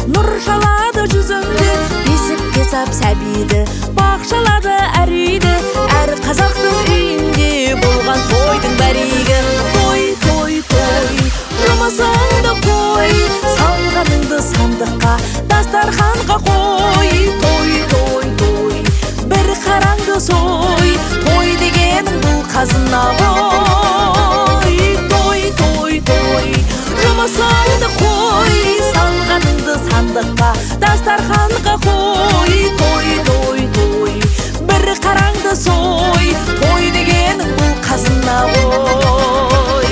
нұр шалады жүзіңді, бесікке сап сәбиді, бақшалады әр үйді, әр қазақтың үйінде болған тойдың бәрегі. Той, той, той, жұмысыңды қой, салғаныңды сандыққа, дастарханға қой. Той, той, той, бір қараңды сой, той дегенің бұл қазына ғой. Той, той, той, жұмысыңды қой, салғаныңды сандыққа, дастарханға қой. Той, той, той, бір қараңды сой, той дегенің бұл қазына ғой.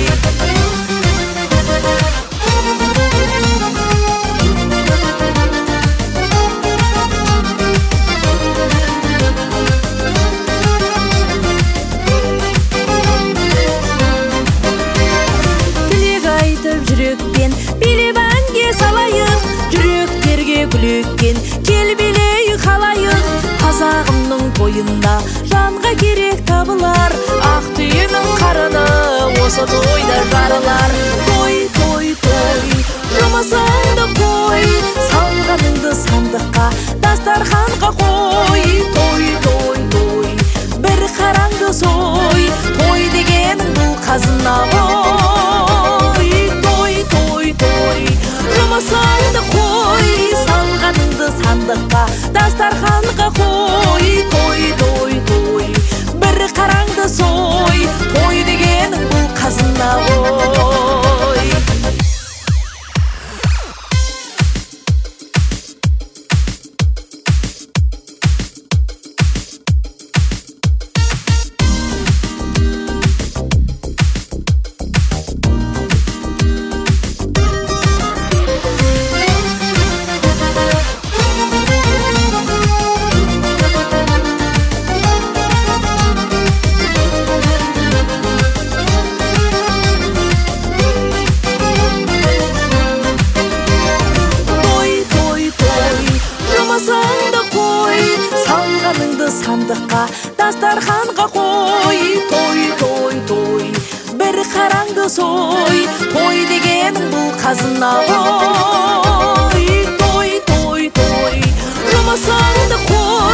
Жүрекпен билеп әнге салайық, жүректерге күлеккен кел билейік халайық. Қазағымның бойында жанға керек табылар, ақ түйенің қарыны осы тойда жарылар. Той, той, той, жұмысыңды қой, салғаныңды сандыққа, дастарханға қой. Той, той, той, бір қараңды сой, той дегенің бұл қазына ғой. Той, той, жұмысыңды қой, салғаныңды сандыққа, дастарханға қой. Той, той, той, бір қараңды сой, той дегенің бұл қазына ғой. Жұмысыңды қой, салғаныңды сандыққа, дастарханға қой. Той, той, той, бір қараңды сой, той дегенің бұл қазына ғой. Той, той, той, жұмысыңды қой,